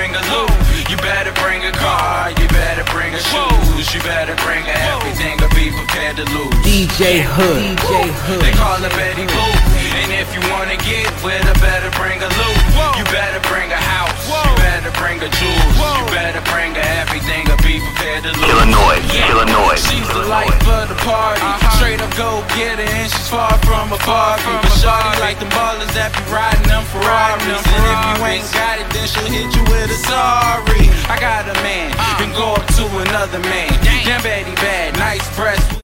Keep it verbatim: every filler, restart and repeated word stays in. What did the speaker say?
bring a loot. You better bring a car, you better bring a shoes. You better bring a everything or be prepared to lose. D J Hood, D J Hood. They call her Betty Boop. And if you wanna get with her, better bring a loot. You better bring a house, you better bring a jewels. You better bring her everything or be prepared to lose. Killer noise, killer noise. She's the life of the party. Straight up go get her and she's far from a Barbie. But shawty like them ballers that be riding them Ferraris. And if you ain't got it, then she'll hit you with a sorry. I got a man, then go up to another man. Damn Betty bad, nice breasts.